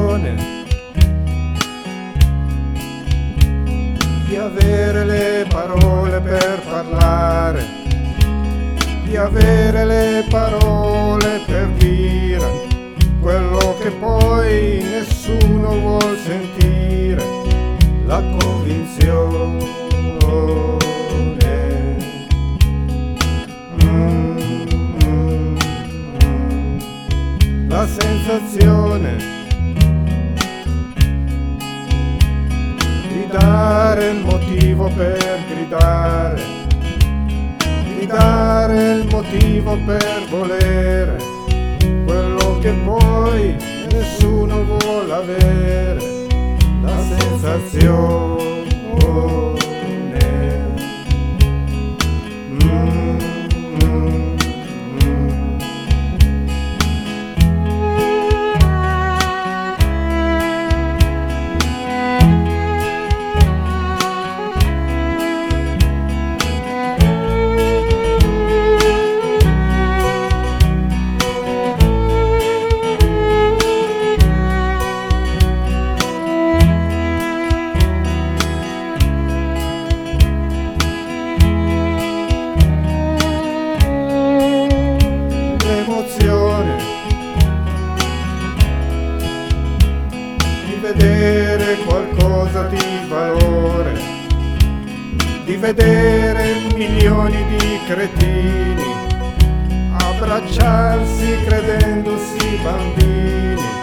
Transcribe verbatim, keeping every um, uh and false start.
l'emozione di avere le parole per parlare, di avere le parole per dire quello che poi nessuno vuol sentire, la convinzione, mm, mm, mm, la sensazione di dare il motivo per gridare, di dare il motivo per volere quello che poi nessuno vuole avere, la sensazione. Mm, mm, mm. Di vedere qualcosa di valore, di vedere milioni di cretini abbracciarsi credendosi bambini,